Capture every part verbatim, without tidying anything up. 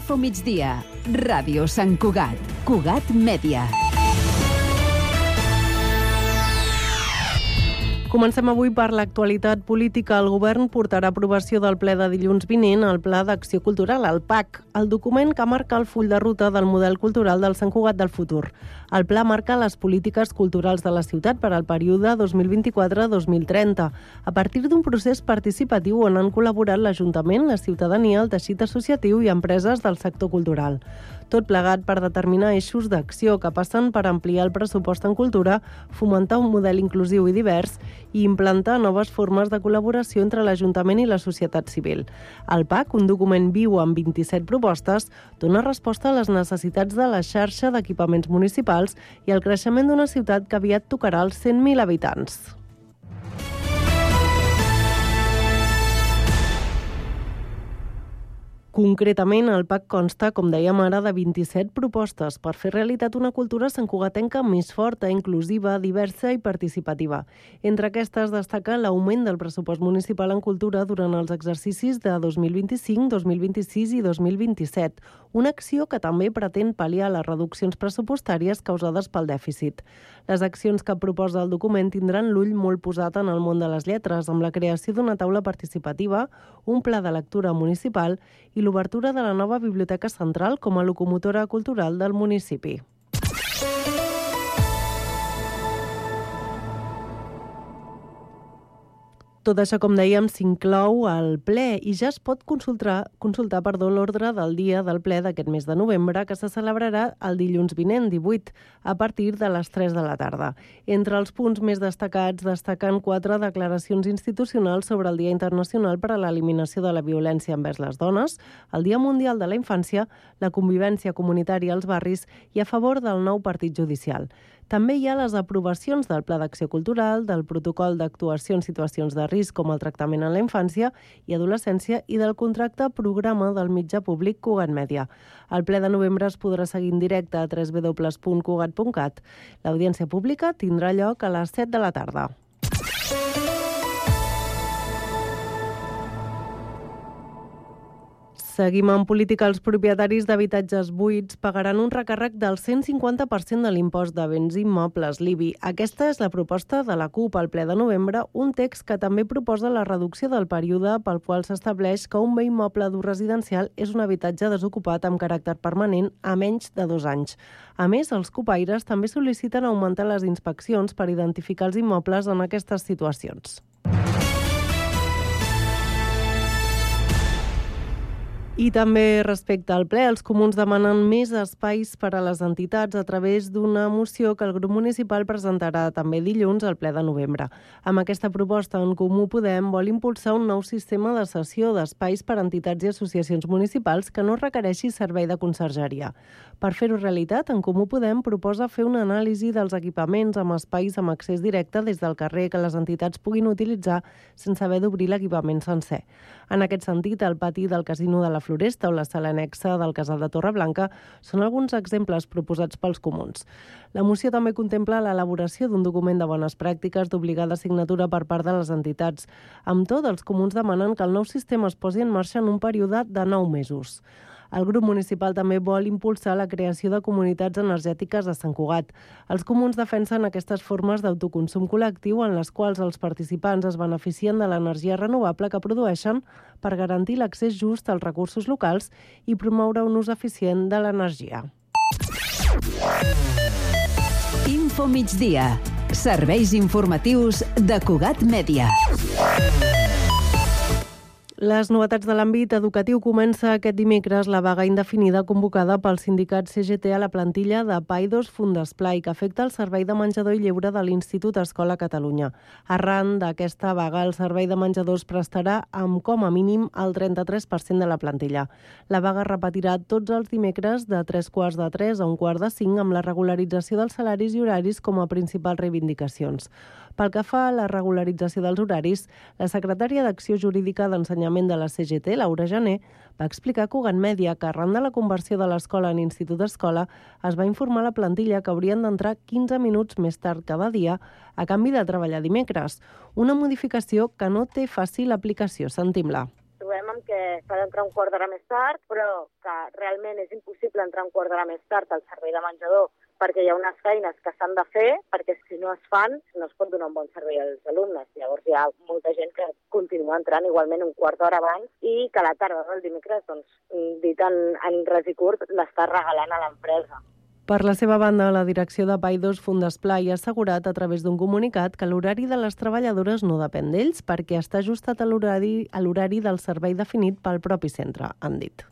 Info migdia. Ràdio Sant Cugat. Cugat Mèdia. Comencem avui per l'actualitat política. El govern portarà a aprovació del ple de dilluns vinent el Pla d'Acció Cultural, el P A C, el document que marca el full de ruta del model cultural del Sant Cugat del futur. El pla marca les polítiques culturals de la ciutat per al període dos mil vint-i-quatre a dos mil trenta, a partir d'un procés participatiu on han col·laborat l'Ajuntament, la ciutadania, el teixit associatiu i empreses del sector cultural. Tot plegat per determinar eixos d'acció que passen per ampliar el pressupost en cultura, fomentar un model inclusiu i divers i implantar noves formes de col·laboració entre l'Ajuntament i la societat civil. El P A C, un document viu amb vint-i-set propostes, dona resposta a les necessitats de la xarxa d'equipaments municipals i al creixement d'una ciutat que aviat tocarà els cent mil habitants. Concretament, el P A C consta, com dèiem ara, de vint-i-set propostes per fer realitat una cultura santcugatenca més forta, inclusiva, diversa i participativa. Entre aquestes destaca l'augment del pressupost municipal en cultura durant els exercicis de dos mil vint-i-cinc, dos mil vint-i-sis i dos mil vint-i-set, una acció que també pretén pal·liar les reduccions pressupostàries causades pel dèficit. Les accions que proposa el document tindran l'ull molt posat en el món de les lletres, amb la creació d'una taula participativa, un pla de lectura municipal i l'obertura de la nova Biblioteca Central com a locomotora cultural del municipi. Tot això, com dèiem, s'inclou al ple i ja es pot consultar, consultar perdó, l'ordre del dia del ple d'aquest mes de novembre, que se celebrarà el dilluns vinent, divuit, a partir de les tres de la tarda. Entre els punts més destacats destaquen quatre declaracions institucionals sobre el Dia Internacional per a l'Eliminació de la Violència envers les Dones, el Dia Mundial de la Infància, la convivència comunitària als barris i a favor del nou partit judicial. També hi ha les aprovacions del Pla d'Acció Cultural, del Protocol d'actuació en situacions de risc com el tractament en la infància i adolescència i del contracte programa del mitjà públic Cugat Mèdia. El ple de novembre es podrà seguir en directe a w w w punt cugat punt cat. L'audiència pública tindrà lloc a les set de la tarda. Seguim en política. Els propietaris d'habitatges buits pagaran un recàrrec del cent cinquanta per cent de l'impost de béns immobles, l'I B I. Aquesta és la proposta de la CUP al ple de novembre, un text que també proposa la reducció del període pel qual s'estableix que un bé immoble d'ús residencial és un habitatge desocupat amb caràcter permanent a menys de dos anys. A més, els cupaires també sol·liciten augmentar les inspeccions per identificar els immobles en aquestes situacions. I també respecte al ple, els comuns demanen més espais per a les entitats a través d'una moció que el grup municipal presentarà també dilluns al ple de novembre. Amb aquesta proposta, En Comú Podem vol impulsar un nou sistema de cessió d'espais per a entitats i associacions municipals que no requereixi servei de consergeria. Per fer-ho realitat, En Comú Podem proposa fer una anàlisi dels equipaments amb espais amb accés directe des del carrer que les entitats puguin utilitzar sense haver d'obrir l'equipament sencer. En aquest sentit, el pati del Casino de la Floresta o la sala anexa del Casal de Torreblanca són alguns exemples proposats pels comuns. La moció també contempla l'elaboració d'un document de bones pràctiques d'obligada signatura per part de les entitats. Amb tot, els comuns demanen que el nou sistema es posi en marxa en un període de nou mesos. El grup municipal també vol impulsar la creació de comunitats energètiques a Sant Cugat. Els comuns defensen aquestes formes d'autoconsum col·lectiu en les quals els participants es beneficien de l'energia renovable que produeixen per garantir l'accés just als recursos locals i promoure un ús eficient de l'energia. Info migdia. Serveis informatius de Cugat Mèdia. Les novetats de l'àmbit educatiu. Comença aquest dimecres la vaga indefinida convocada pel sindicat C G T a la plantilla de Paidos Fundesplai, que afecta el servei de menjador i lleure de l'Institut Escola Catalunya. Arran d'aquesta vaga, el servei de menjadors prestarà amb com a mínim el trenta-tres per cent de la plantilla. La vaga repetirà tots els dimecres de tres quarts de tres a un quart de cinc amb la regularització dels salaris i horaris com a principals reivindicacions. Pel que fa a la regularització dels horaris, la secretària d'Acció Jurídica d'Ensenyament de la C G T, Laura Jané, va explicar a Cugat Mèdia que arran de la conversió de l'escola en institut escola es va informar a la plantilla que haurien d'entrar quinze minuts més tard cada dia a canvi de treballar dimecres. Una modificació que no té fàcil aplicació. Sentim-la. Trobem amb diuen que s'ha d'entrar un quart d'hora més tard, però que realment és impossible entrar un quart d'hora més tard al servei de menjador perquè hi ha unes feines que s'han de fer, perquè si no es fan no es pot donar un bon servei als alumnes. Llavors hi ha molta gent que continua entrant igualment un quart d'hora abans i que a la tarda del dimecres, doncs, dit en, en res i curt, l'està regalant a l'empresa. Per la seva banda, la direcció de Paidós Fundesplai ha assegurat a través d'un comunicat que l'horari de les treballadores no depèn d'ells perquè està ajustat a l'horari a l'horari del servei definit pel propi centre, han dit.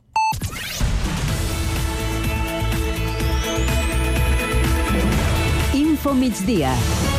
Info migdia.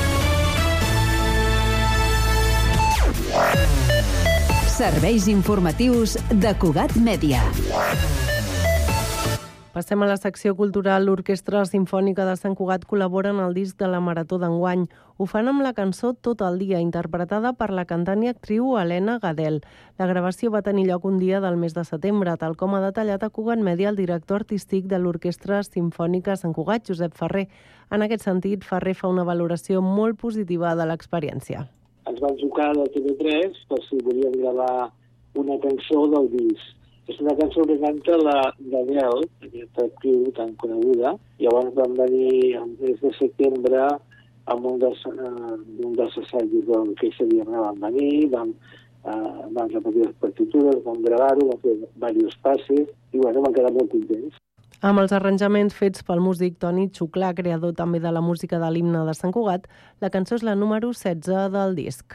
Serveis informatius de Cugat Mèdia. Passem a la secció cultural. L'Orquestra Simfònica de Sant Cugat col·labora en el disc de la Marató d'enguany. Ho fan amb la cançó Tot el dia, interpretada per la cantant i actriu Helena Gadel. La gravació va tenir lloc un dia del mes de setembre, tal com ha detallat a Cugat Mèdia el director artístic de l'Orquestra Simfònica Sant Cugat, Josep Ferrer. En aquest sentit, Ferrer fa una valoració molt positiva de l'experiència. Ens van trucar de T V tres per si volíem gravar una cançó del disc. És una cançó que canta la Gadel, aquesta actriu tan coneguda. Llavors vam venir el mes de setembre amb un dels, uh, un dels assajos del que sabíem, vam venir, vam, uh, vam repetir les partitures, vam gravar-ho, vam fer diversos passes i bueno, vam quedar molt contents. Amb els arranjaments fets pel músic Toni Xuclà, creador també de la música de l'himne de Sant Cugat, la cançó és la número setze del disc.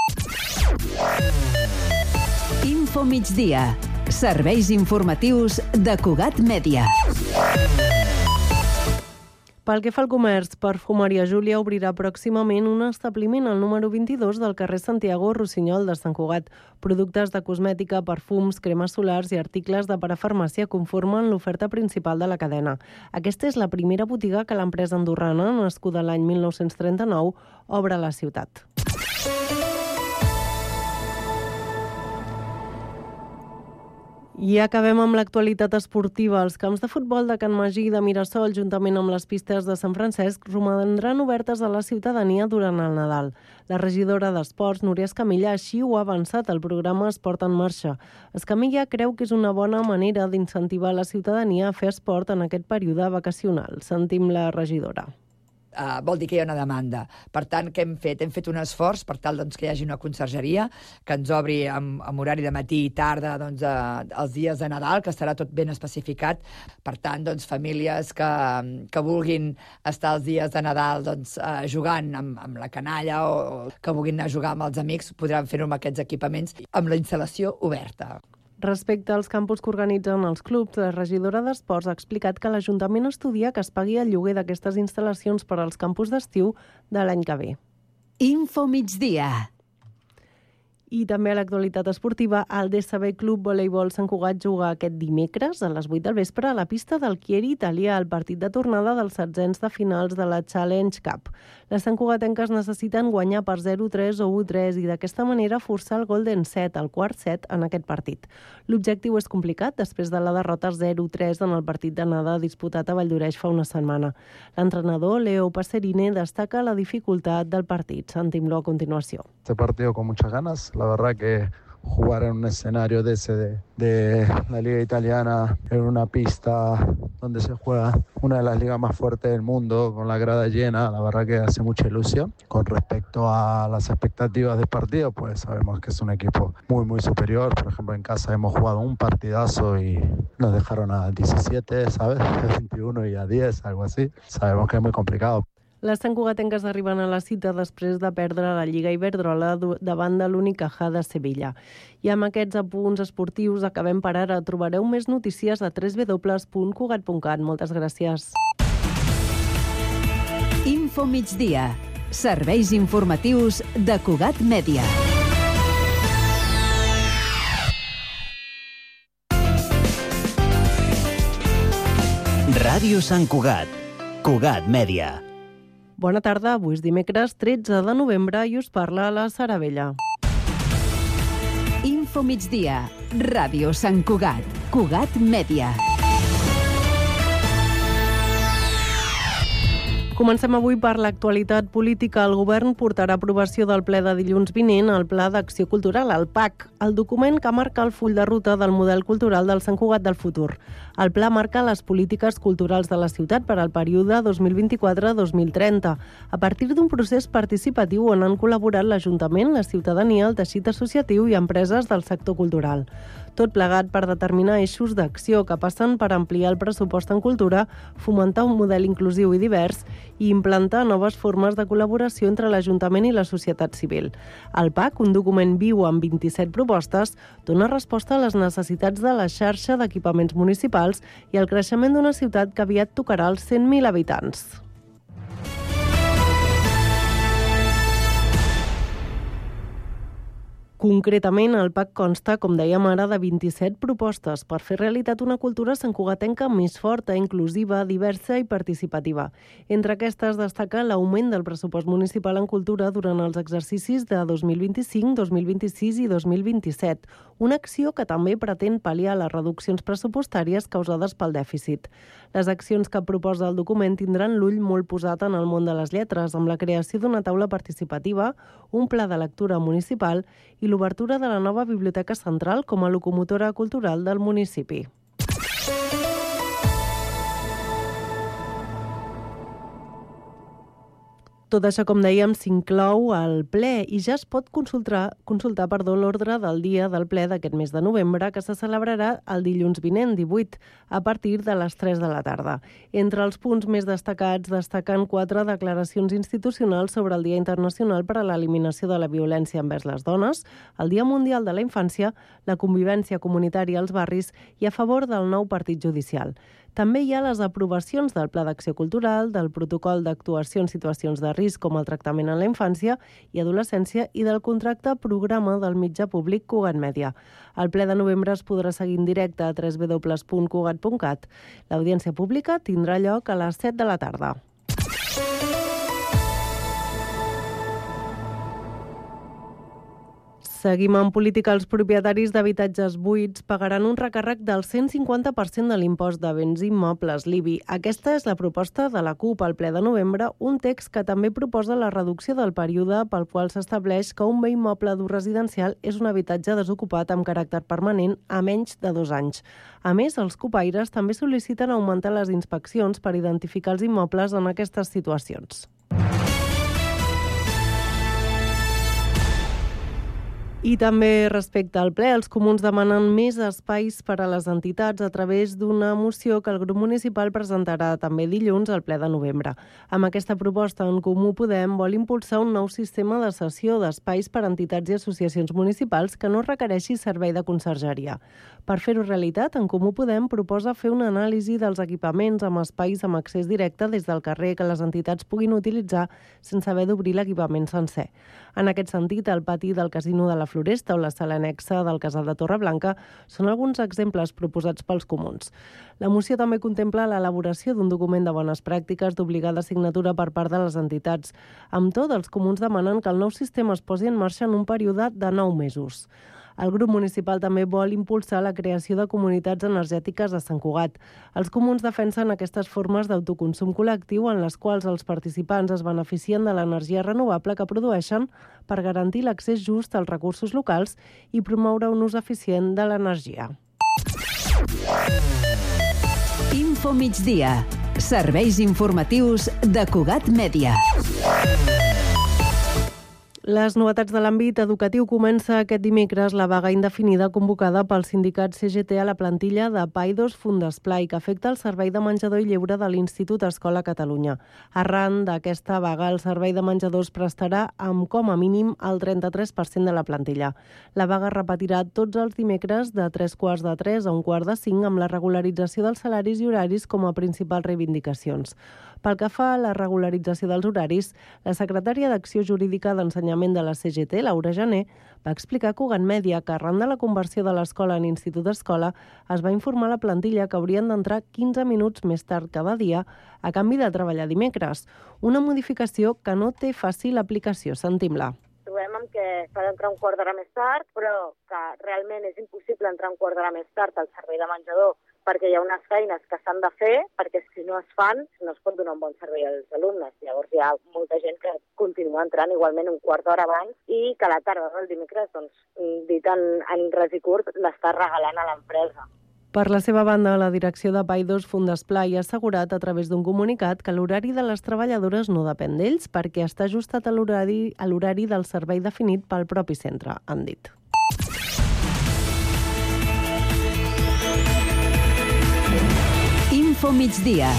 Info migdia. Serveis informatius de Cugat Mèdia. Pel que fa al comerç, Perfumeria Júlia obrirà pròximament un establiment al número vint-i-dos del carrer Santiago Rossinyol de Sant Cugat. Productes de cosmètica, perfums, cremes solars i articles de parafarmàcia conformen l'oferta principal de la cadena. Aquesta és la primera botiga que l'empresa andorrana, nascuda l'any mil nou-cents trenta-nou, obre a la ciutat. I acabem amb l'actualitat esportiva. Els camps de futbol de Can Magí i de Mirasol, juntament amb les pistes de Sant Francesc, romandran obertes a la ciutadania durant el Nadal. La regidora d'Esports, Núria Escamilla, així ho ha avançat al programa Esport en Marxa. Escamilla creu que és una bona manera d'incentivar la ciutadania a fer esport en aquest període vacacional. Sentim la regidora. Uh, vol dir que hi ha una demanda. Per tant, què hem fet? Hem fet un esforç per tal doncs, que hi hagi una consergeria que ens obri amb, amb horari de matí i tarda doncs, uh, els dies de Nadal, que estarà tot ben especificat. Per tant, doncs, famílies que, que vulguin estar els dies de Nadal doncs, uh, jugant amb, amb la canalla o, o que vulguin anar a jugar amb els amics, podran fer-ho amb aquests equipaments amb la instal·lació oberta. Respecte als campus que organitzen els clubs, la regidora d'Esports ha explicat que l'Ajuntament estudia que es pagui el lloguer d'aquestes instal·lacions per als campus d'estiu de l'any que ve. Info migdia. I també a l'actualitat esportiva, el D S B Club Voleibol Sant Cugat juga aquest dimecres a les vuit del vespre a la pista del Chieri Italià, el partit de tornada dels setzents de finals de la Challenge Cup. Les santcugatenques necessiten guanyar per zero tres o u tres i d'aquesta manera forçar el Golden Set, el quart set, en aquest partit. L'objectiu és complicat després de la derrota zero tres en el partit d'anada disputat a Valldoreix fa una setmana. L'entrenador, Leo Passerine, destaca la dificultat del partit. Sentim-lo a continuació. Este partido con muchas ganas. La verdad que jugar en un escenario de ese de, de la Liga Italiana, en una pista donde se juega una de las ligas más fuertes del mundo, con la grada llena, la verdad que hace mucha ilusión. Con respecto a las expectativas del partido, pues sabemos que es un equipo muy, muy superior. Por ejemplo, en casa hemos jugado un partidazo y nos dejaron a diecisiete, ¿sabes? veintiuno y a diez, algo así. Sabemos que es muy complicado. Les santcugatenques arriben a la cita després de perdre la Lliga Iberdrola davant de l'Unicaja de Sevilla. I amb aquests apunts esportius acabem per ara. Trobareu més notícies a w w w punt cugat punt cat. Moltes gràcies. Info migdia. Serveis informatius de Cugat Mèdia. Ràdio Sant Cugat. Cugat Mèdia. Bona tarda, avui és dimecres tretze de novembre i us parla la Sara Vella. Info migdia. Ràdio Sant Cugat. Cugat Mèdia. Comencem avui per l'actualitat política. El govern portarà a aprovació del ple de dilluns vinent el Pla d'Acció Cultural, el P A C, el document que marca el full de ruta del model cultural del Sant Cugat del futur. El pla marca les polítiques culturals de la ciutat per al període dos mil vint-i-quatre a dos mil trenta, a partir d'un procés participatiu on han col·laborat l'Ajuntament, la ciutadania, el teixit associatiu i empreses del sector cultural. Tot plegat per determinar eixos d'acció que passen per ampliar el pressupost en cultura, fomentar un model inclusiu i divers i implantar noves formes de col·laboració entre l'Ajuntament i la societat civil. El P A C, un document viu amb vint-i-set propostes, dona resposta a les necessitats de la xarxa d'equipaments municipals i al creixement d'una ciutat que aviat tocarà els cent mil habitants. Concretament, el P A C consta, com dèiem ara, de vint-i-set propostes per fer realitat una cultura santcugatenca més forta, inclusiva, diversa i participativa. Entre aquestes destaca l'augment del pressupost municipal en cultura durant els exercicis de dos mil vint-i-cinc, dos mil vint-i-sis i dos mil vint-i-set, una acció que també pretén pal·liar les reduccions pressupostàries causades pel dèficit. Les accions que proposa el document tindran l'ull molt posat en el món de les lletres, amb la creació d'una taula participativa, un pla de lectura municipal i l'obertura de la nova Biblioteca Central com a locomotora cultural del municipi. Tot això, com dèiem, s'inclou al ple i ja es pot consultar, consultar perdó, l'ordre del dia del ple d'aquest mes de novembre, que se celebrarà el dilluns vinent, divuit, a partir de les tres de la tarda. Entre els punts més destacats destaquen quatre declaracions institucionals sobre el Dia Internacional per a l'Eliminació de la Violència envers les Dones, el Dia Mundial de la Infància, la convivència comunitària als barris i a favor del nou partit judicial. També hi ha les aprovacions del Pla d'Acció Cultural, del Protocol d'actuació en situacions de risc com el tractament en la infància i adolescència i del contracte programa del mitjà públic Cugat Mèdia. El ple de novembre es podrà seguir en directe a w w w punt cugat punt cat. L'audiència pública tindrà lloc a les set de la tarda. Seguim en política. Els propietaris d'habitatges buits pagaran un recàrrec del cent cinquanta per cent de l'impost de béns immobles, l'I B I. Aquesta és la proposta de la CUP al ple de novembre, un text que també proposa la reducció del període pel qual s'estableix que un bé immoble d'ús residencial és un habitatge desocupat amb caràcter permanent a menys de dos anys. A més, els cupaires també sol·liciten augmentar les inspeccions per identificar els immobles en aquestes situacions. I també respecte al ple, els comuns demanen més espais per a les entitats a través d'una moció que el grup municipal presentarà també dilluns al ple de novembre. Amb aquesta proposta, En Comú Podem vol impulsar un nou sistema de cessió d'espais per a entitats i associacions municipals que no requereixi servei de consergeria. Per fer-ho realitat, En Comú Podem proposa fer una anàlisi dels equipaments amb espais amb accés directe des del carrer que les entitats puguin utilitzar sense haver d'obrir l'equipament sencer. En aquest sentit, el pati del Casino de la Floresta o la sala annexa del Casal de Torreblanca són alguns exemples proposats pels comuns. La moció també contempla l'elaboració d'un document de bones pràctiques d'obligada signatura per part de les entitats. Amb tot, els comuns demanen que el nou sistema es posi en marxa en un període de nou mesos. El grup municipal també vol impulsar la creació de comunitats energètiques a Sant Cugat. Els comuns defensen aquestes formes d'autoconsum col·lectiu en les quals els participants es beneficien de l'energia renovable que produeixen per garantir l'accés just als recursos locals i promoure un ús eficient de l'energia. Info migdia. Serveis informatius de Cugat Mèdia. Les novetats de l'àmbit educatiu. Comença aquest dimecres la vaga indefinida convocada pel sindicat C G T a la plantilla de Paidos Fundesplai, que afecta el servei de menjador i lleure de l'Institut Escola Catalunya. Arran d'aquesta vaga, el servei de menjador es prestarà amb com a mínim el trenta-tres per cent de la plantilla. La vaga repetirà tots els dimecres de tres quarts de tres a un quart de cinc amb la regularització dels salaris i horaris com a principals reivindicacions. Pel que fa a la regularització dels horaris, la secretària d'Acció Jurídica d'Ensenyament de la C G T, Laura Jané, va explicar a Cugat Mèdia que arran de la conversió de l'escola en institut escola es va informar a la plantilla que haurien d'entrar quinze minuts més tard cada dia a canvi de treballar dimecres. Una modificació que no té fàcil aplicació. Sentim-la. Trobem amb que s'ha d'entrar un quart d'hora més tard, però que realment és impossible entrar un quart d'hora més tard al servei de menjador perquè hi ha unes feines que s'han de fer, perquè si no es fan no es pot donar un bon servei als alumnes. Llavors hi ha molta gent que continua entrant igualment un quart d'hora abans i que a la tarda del dimecres, doncs, dit en, en res i curt, l'està regalant a l'empresa. Per la seva banda, la direcció de Paidós Fundesplai ha assegurat a través d'un comunicat que l'horari de les treballadores no depèn d'ells perquè està ajustat a l'horari a l'horari del servei definit pel propi centre, han dit. Info migdia.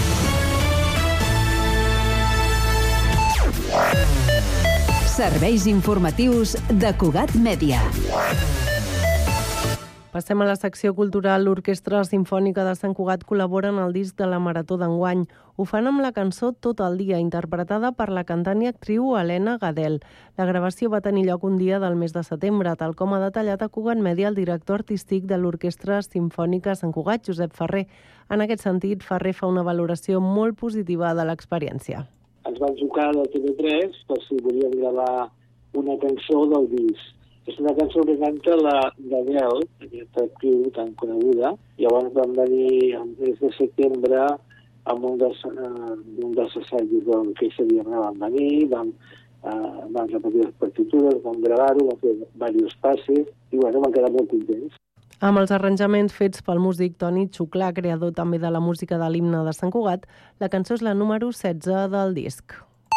Serveis informatius de Cugat Mèdia. Passem a la secció cultural. L'Orquestra Simfònica de Sant Cugat col·labora en el disc de la Marató d'enguany. Ho fan amb la cançó Tot el dia, interpretada per la cantant i actriu Helena Gadel. La gravació va tenir lloc un dia del mes de setembre, tal com ha detallat a Cugat Mèdia el director artístic de l'Orquestra Simfònica Sant Cugat, Josep Ferrer. En aquest sentit, Ferrer fa una valoració molt positiva de l'experiència. Ens van trucar del T V tres per si volíem gravar una cançó del disc. És una cançó que canta la Gadel, aquesta actriu tan coneguda. Llavors vam venir el mes de setembre amb un dels, uh, un dels assajos del que sabíem, vam venir, vam, uh, vam repetir les partitures, vam gravar-ho, vam fer diversos passes i bueno, vam quedar molt contents. Amb els arranjaments fets pel músic Toni Xuclà, creador també de la música de l'himne de Sant Cugat, la cançó és la número setze del disc.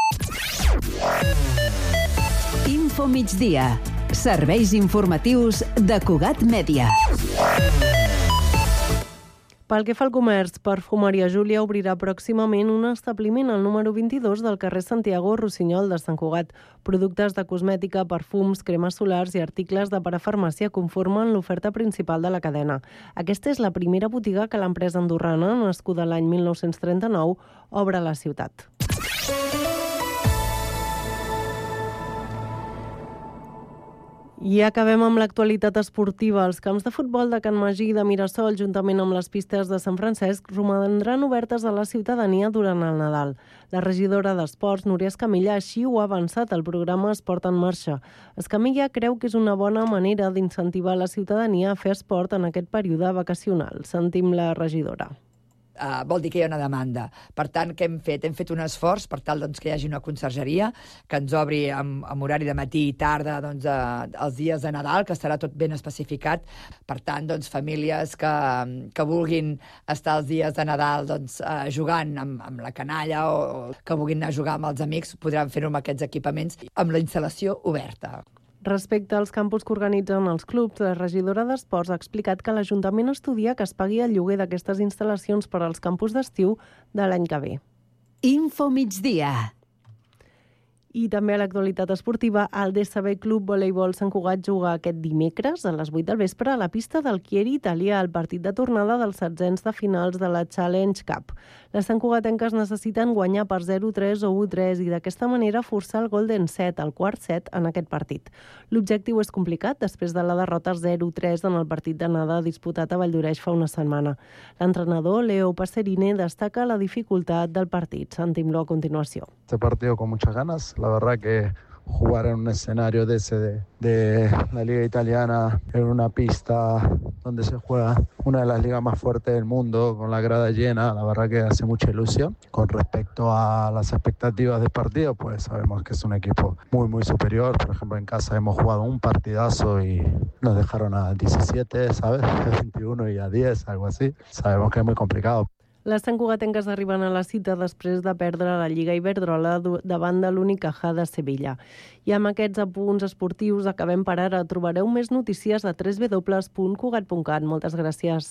Info migdia. Serveis informatius de Cugat Mèdia. Pel que fa al comerç, Perfumeria Júlia obrirà pròximament un establiment al número vint-i-dos del carrer Santiago Rossinyol de Sant Cugat. Productes de cosmètica, perfums, cremes solars i articles de parafarmàcia conformen l'oferta principal de la cadena. Aquesta és la primera botiga que l'empresa andorrana, nascuda l'any mil nou-cents trenta-nou, obre a la ciutat. I acabem amb l'actualitat esportiva. Els camps de futbol de Can Magí i de Mirasol, juntament amb les pistes de Sant Francesc, romandran obertes a la ciutadania durant el Nadal. La regidora d'Esports, Núria Escamilla, així ho ha avançat al programa Esport en Marxa. Escamilla creu que és una bona manera d'incentivar la ciutadania a fer esport en aquest període vacacional. Sentim la regidora. Uh, vol dir que hi ha una demanda. Per tant, què hem fet? Hem fet un esforç per tal doncs, que hi hagi una consergeria que ens obri amb, amb horari de matí i tarda doncs, uh, els dies de Nadal, que estarà tot ben especificat. Per tant, doncs, famílies que, que vulguin estar els dies de Nadal doncs, uh, jugant amb, amb la canalla o, o que vulguin anar a jugar amb els amics, podran fer-ho amb aquests equipaments amb la instal·lació oberta. Respecte als campus que organitzen els clubs, la regidora d'Esports ha explicat que l'Ajuntament estudia que es pagui el lloguer d'aquestes instal·lacions per als campus d'estiu de l'any que ve. Info migdia. I també a l'actualitat esportiva, el D S B Club Voleibol Sant Cugat juga aquest dimecres a les vuit del vespre a la pista del Chieri Italià, al partit de tornada dels setzents de finals de la Challenge Cup. Les santcugatenques necessiten guanyar per zero tres o u tres i d'aquesta manera forçar el Golden Set, el quart set, en aquest partit. L'objectiu és complicat després de la derrota zero tres en el partit d'anada disputat a Valldoreix fa una setmana. L'entrenador, Leo Passerine, destaca la dificultat del partit. Sentim-lo a continuació. Este partido con muchas ganas. La verdad que jugar en un escenario de ese de, de la Liga Italiana, en una pista donde se juega una de las ligas más fuertes del mundo, con la grada llena, la verdad que hace mucha ilusión. Con respecto a las expectativas del partido, pues sabemos que es un equipo muy muy superior. Por ejemplo, en casa hemos jugado un partidazo y nos dejaron a diecisiete, ¿sabes? veintiuno y a diez, algo así. Sabemos que es muy complicado. Les santcugatenques arriben a la cita després de perdre la Lliga Iberdrola davant de l'Unicaja de Sevilla. I amb aquests apunts esportius acabem per ara. Trobareu més notícies a w w w punt cugat punt cat. Moltes gràcies.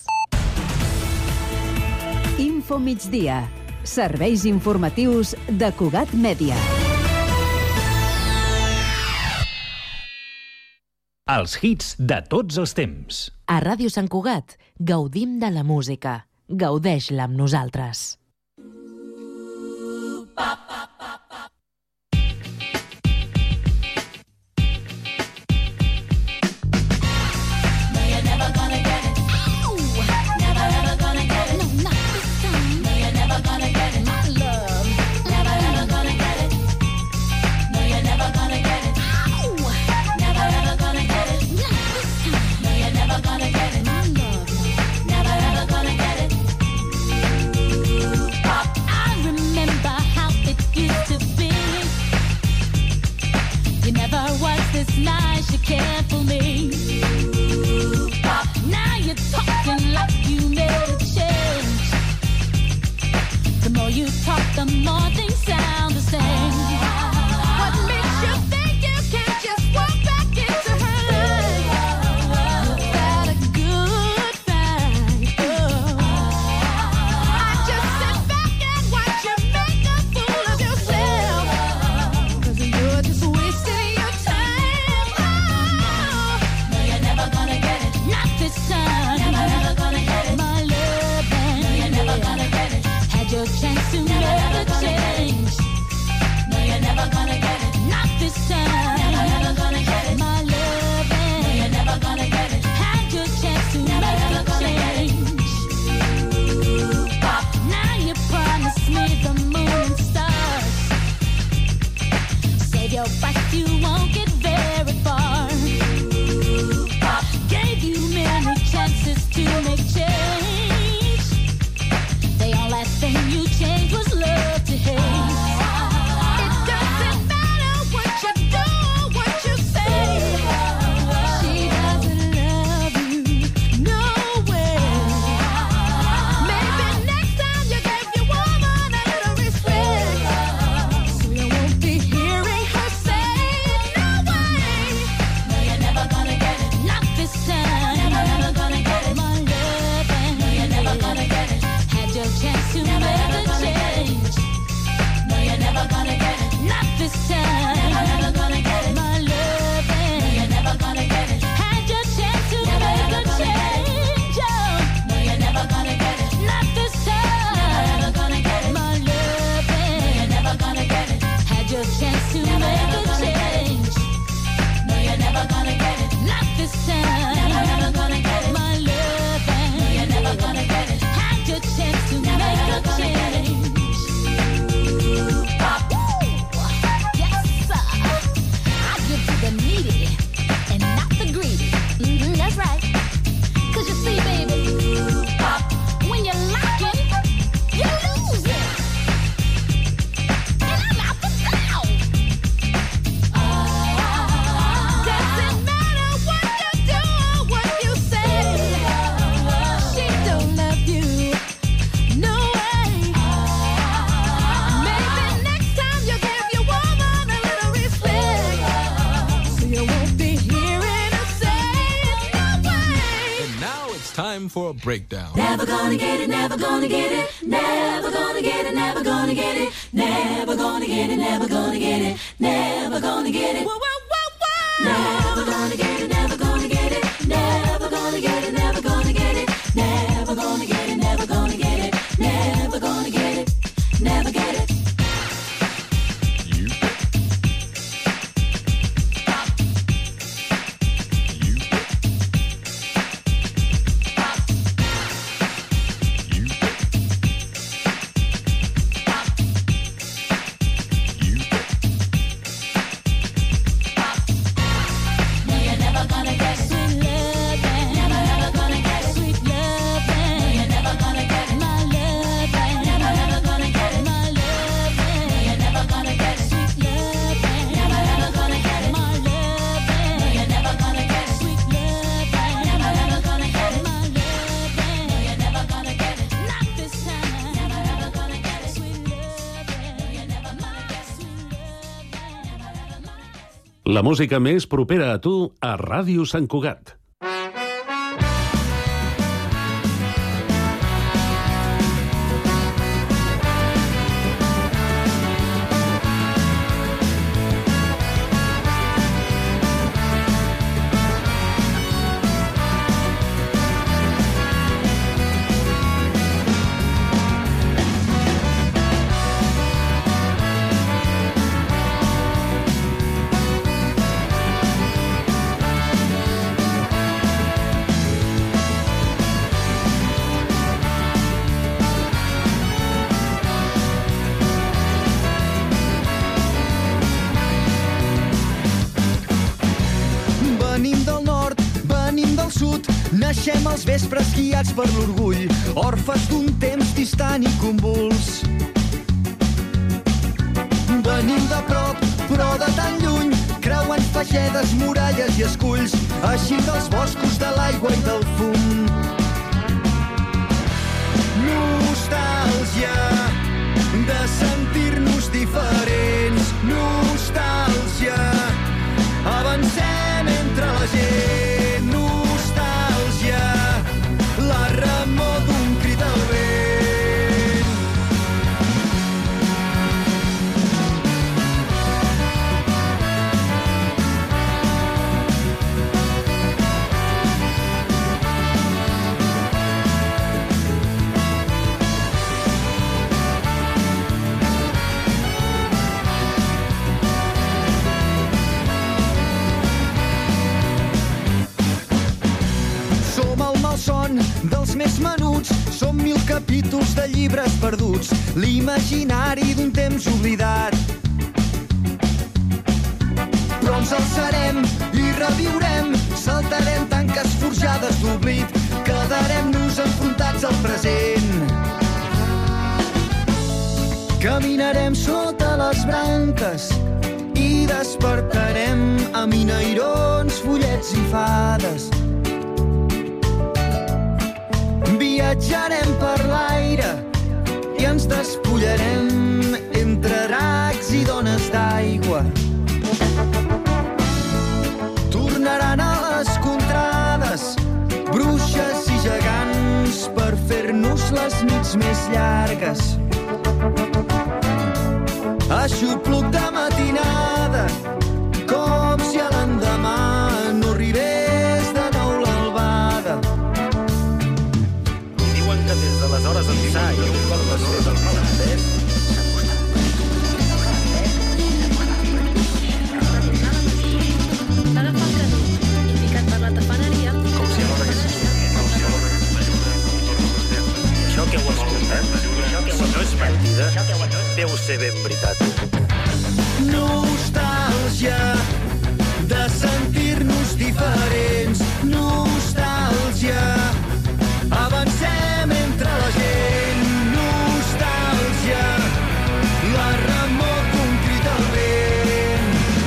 Info migdia. Serveis informatius de Cugat Mèdia. Els hits de tots els temps. A Ràdio Sant Cugat gaudim de la música. Gaudeix-la amb nosaltres. Never gonna get it. to make a change. No, you're never gonna get it. Not this time. Never, never gonna get it. My loving. No, you're never gonna get it. Had your chance to never, make a change. Oh. No, you're never gonna get it. Not this time. Never, never gonna get it. My loving. No, you're never gonna get it. Had your chance to never, make a change. No, you're never gonna get it. Not this time. Never, never gonna get it. My loving. No, you're never gonna get it. Had your chance to never, make a change. Pop. Yes, sir. I give to the needy and not the greedy. Mm-hmm, that's right. Cause you see, baby, pop, when you're lacking, you're losing. And I'm out the town. Doesn't matter what you do or what you say. She don't love you. No way. Maybe next time you give your woman a little respect, so you won't be hearing her say no way. And now it's time for a breakdown. Never gonna get it, never gonna get it, never gonna get it, never gonna get it, never gonna get it, never gonna get it, never gonna get it. Whoa, whoa, whoa, whoa. Never gonna get it, never gonna get it, never gonna get it, never gonna get it, never gonna get it, never gonna get it, never gonna get it, never get it. You. You. You. You. No, you're never gonna get it. Sweet loving. Never, never gonna get it. Sweet loving. No, you're never gonna get it. My loving. Never, never gonna get it. My loving. No, you're never gonna get it. Sweet loving. Never, never gonna get it. My loving. No, you're never gonna get it. Sweet loving. Never, never gonna get it. My loving. No, you're never gonna get it. Not this time. Never, never gonna get it. Sweet loving. No, you're never gonna get it. Sweet loving. Never, never gonna get it. La música més propera a tu a Ràdio Sant Cugat. Venim del nord, venim del sud, naixem als vespres guiats per l'orgull, orfes d'un temps distant i convuls. Venim de prop, però de tan lluny, creuant fagedes, muralles i esculls, així dels boscos de l'aigua i del fum. Nostàlgia de sentir-nos diferents, nostàlgia, avancem entre la gent, nostàlgia, la remor d'un crit al vent. Son dels més menuts, som mil capítols de llibres perduts, l'imaginari d'un temps oblidat. Però ens alçarem i reviurem, saltarem tanques forjades d'oblit, quedarem-nos enfrontats al present. Caminarem sota les branques i despertarem amb inairons, follets i fades. Viatjarem per l'aire i ens despullarem entre dracs i dones d'aigua. Tornaran a les contrades bruixes i gegants per fer-nos les nits nits més llargues. Aixopluc de matinada, com si a l'endemà no arribés de nou l'albada. Diuen que des d'aleshores ençà i un cop després del malandès Va agafar el canut i picat per la tafaneria. com si alhora haguessis això que heu escoltat, si no és mentida, deu ser ben veritat. Nostàlgia de sentir-nos diferents. Nostàlgia, avancem entre la gent. Nostàlgia, la remor d'un crit al vent.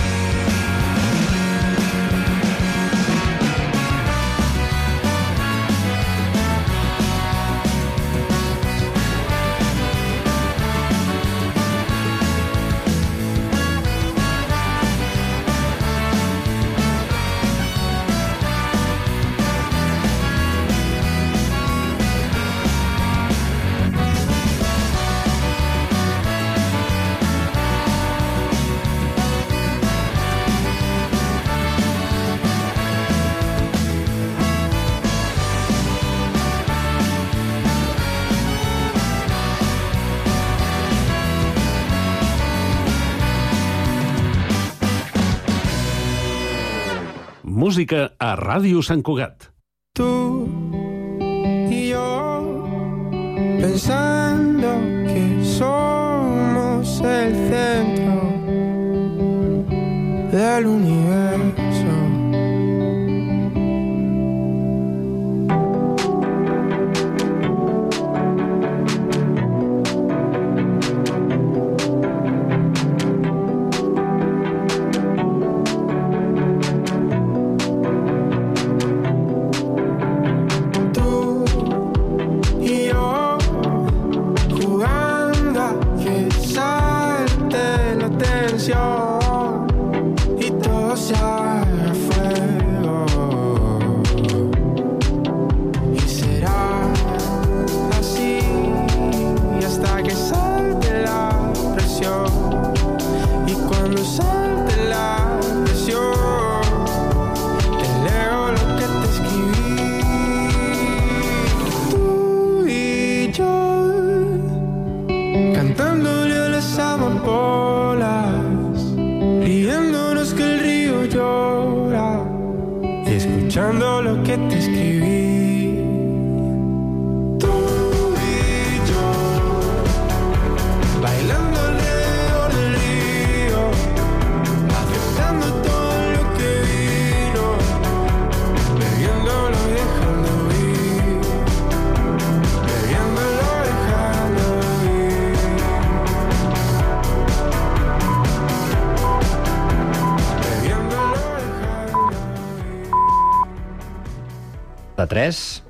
Música a Ràdio Sant Cugat. Tú y yo, pensando que somos el centro del universo. Y todo se haga fuego. Y será así hasta que salte la presión. Y cuando salte la presión, te leo lo que te escribí. Tú y yo, cantándole a las amapolas, riéndonos que el río llora y escuchando lo que te escribí. Tú y yo, bailando alrededor del río, aceptando todo lo que vino, bebiéndolo y dejando ir, bebiéndolo y dejando ir. De tres.